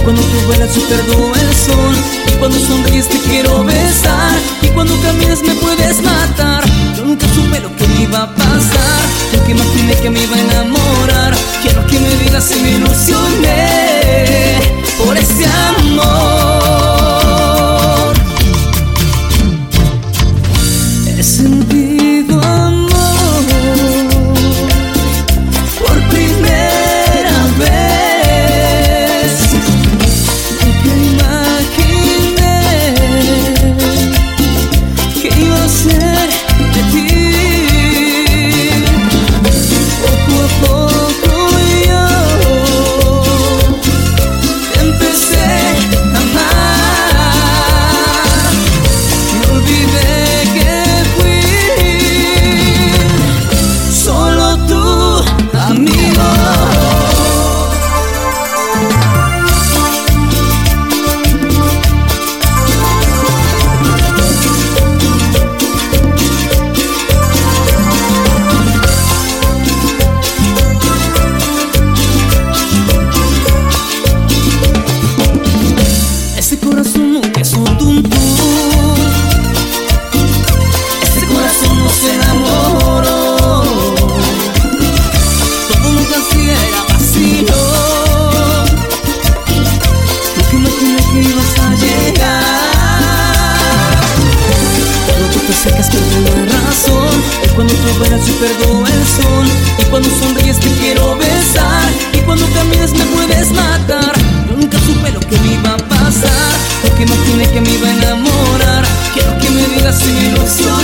cuando tú vuelas yo pierdo el sol, y cuando sonríes te quiero besar, y cuando caminas me puedes matar. Yo nunca supe lo que me iba a pasar, yo que imaginé que me iba a enamorar. Quiero que me digas si me ilusioné por ese amor. He sentido amor por primera vez. Nunca imaginé que iba a ser de ti. Poco a poco yo te empecé a amar. Me olvidé que fui solo tu amigo. Ese corazón nunca es un tuntún, ese corazón no se enamoró. Todo lo que hacía era vacío. Nunca imaginé que ibas a llegar. Cuando tú te acercas pierdo la razón, y cuando tú vuelas yo pierdo el sol, y cuando sonríes te quiero besar, y cuando caminas me puedes matar. Yo nunca supe lo que me iba a pasar, porque imaginé que me iba a enamorar. Quiero que me digas si me ilusioné